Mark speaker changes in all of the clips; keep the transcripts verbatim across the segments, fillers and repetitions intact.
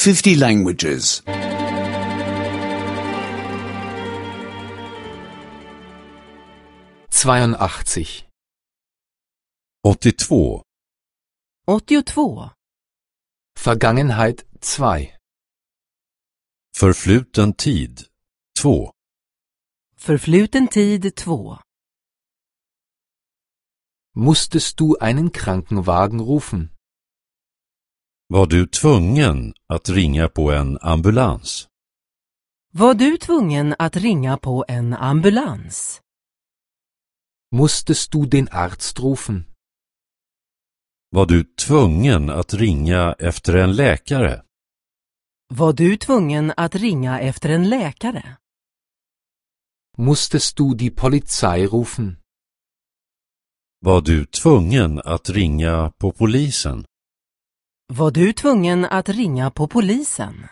Speaker 1: fifty languages.
Speaker 2: zweiundachtzig.
Speaker 3: åttiotvå.
Speaker 4: åttiotvå.
Speaker 2: Vergangenheit zwei.
Speaker 3: Förfluten tid två.
Speaker 4: Förfluten tid två.
Speaker 2: Musstest du einen Krankenwagen rufen?
Speaker 3: Var du tvungen att ringa på en ambulans?
Speaker 4: Var du tvungen att ringa på en ambulans?
Speaker 2: Musstest du den Arzt rufen?
Speaker 3: Var du tvungen att ringa efter en läkare?
Speaker 4: Var du tvungen att ringa efter en läkare?
Speaker 2: Musstest du die Polizei rufen?
Speaker 3: Var du tvungen att ringa på polisen?
Speaker 4: Var du tvungen att ringa på polisen?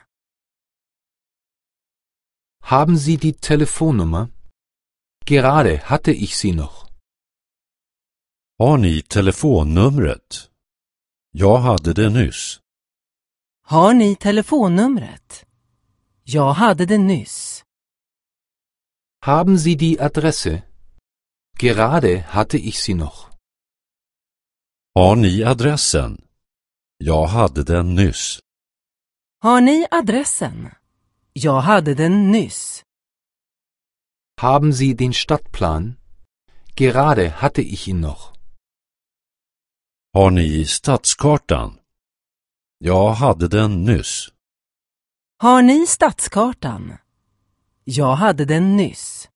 Speaker 2: Haben Sie die Telefonnummer? Gerade hatte ich sie noch.
Speaker 3: Har ni telefonnumret? Jag hade det nyss.
Speaker 4: Har ni telefonnumret? Jag hade det nyss.
Speaker 2: Haben Sie die Adresse? Gerade hatte ich sie noch.
Speaker 3: Har ni adressen? Jag hade den nyss.
Speaker 4: Har ni adressen? Jag hade den nyss.
Speaker 2: Haben Sie den Stadtplan? Gerade hatte ich ihn noch.
Speaker 3: Har ni stadskartan? Jag hade den nyss.
Speaker 4: Har ni stadskartan? Jag hade den nyss.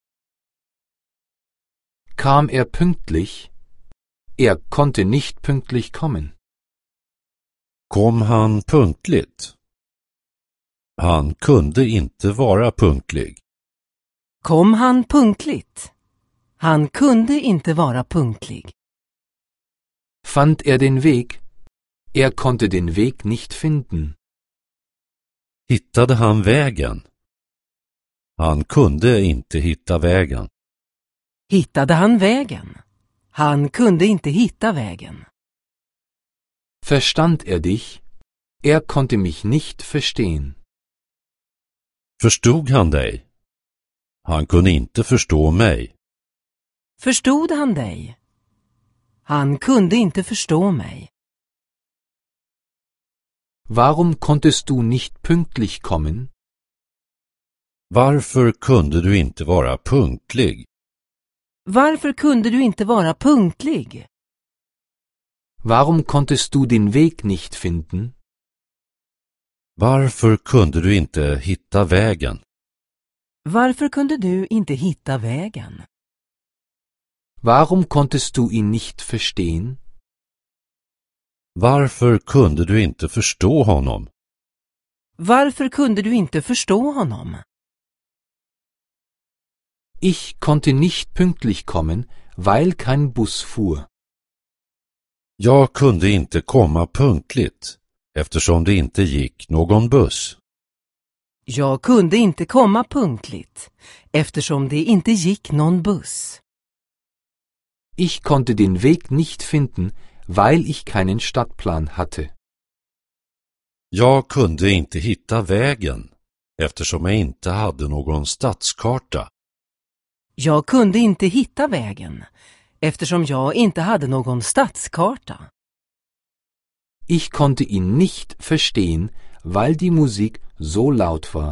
Speaker 2: Kam er pünktlich? Er konnte nicht pünktlich kommen.
Speaker 3: Kom han punktligt? Han kunde inte vara punktlig.
Speaker 4: Kom han punktligt? Han kunde inte vara punktlig.
Speaker 2: Fand er den Weg? Er konnte den Weg nicht finden.
Speaker 3: Hittade han vägen? Han kunde inte hitta vägen.
Speaker 4: Hittade han vägen? Han kunde inte hitta vägen.
Speaker 2: Verstand er dich? Er konnte mich nicht verstehen.
Speaker 3: Förstod han dig? Han kunde inte förstå mig.
Speaker 4: Förstod han dig? Han kunde inte förstå mig.
Speaker 2: Warum konntest du nicht pünktlich kommen?
Speaker 3: Varför kunde du inte vara punktlig?
Speaker 4: Varför kunde du inte vara punktlig?
Speaker 2: Warum konntest du den Weg nicht finden?
Speaker 3: Varför kunde du inte hitta vägen?
Speaker 4: Varför kunde du inte hitta vägen?
Speaker 2: Warum konntest du ihn nicht verstehen?
Speaker 3: Varför kunde du inte förstå honom?
Speaker 4: Varför kunde du inte förstå honom?
Speaker 2: Ich konnte nicht pünktlich kommen, weil kein Bus fuhr.
Speaker 3: Jag kunde inte komma punktligt eftersom det inte gick någon buss.
Speaker 4: Jag kunde inte komma punktligt eftersom det inte gick någon buss.
Speaker 2: Ich konnte den Weg nicht finden, weil ich keinen Stadtplan hatte.
Speaker 3: Jag kunde inte hitta vägen eftersom jag inte hade någon stadskarta.
Speaker 4: Jag kunde inte hitta vägen eftersom jag inte hade någon stadskarta.
Speaker 2: Ich konnte ihn nicht verstehen, weil die Musik so laut war.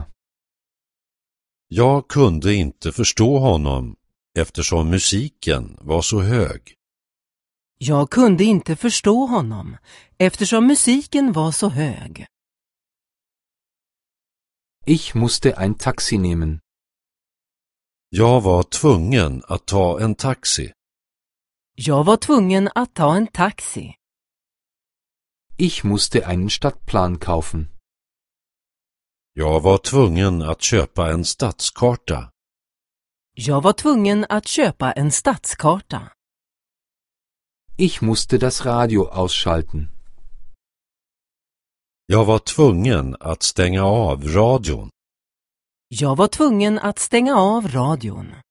Speaker 3: Jag kunde inte förstå honom eftersom musiken var så hög.
Speaker 4: Jag kunde inte förstå honom eftersom musiken var så hög.
Speaker 2: Ich musste ein Taxi nehmen.
Speaker 3: Jag var tvungen att ta en taxi.
Speaker 4: Jag var tvungen att ta en taxi.
Speaker 2: Ich musste einen Stadtplan kaufen.
Speaker 3: Jag var tvungen att köpa en stadskarta.
Speaker 4: Jag var tvungen att köpa en stadskarta.
Speaker 2: Ich musste das Radio ausschalten.
Speaker 3: Jag var tvungen att stänga av radion.
Speaker 4: Jag var tvungen att stänga av radion.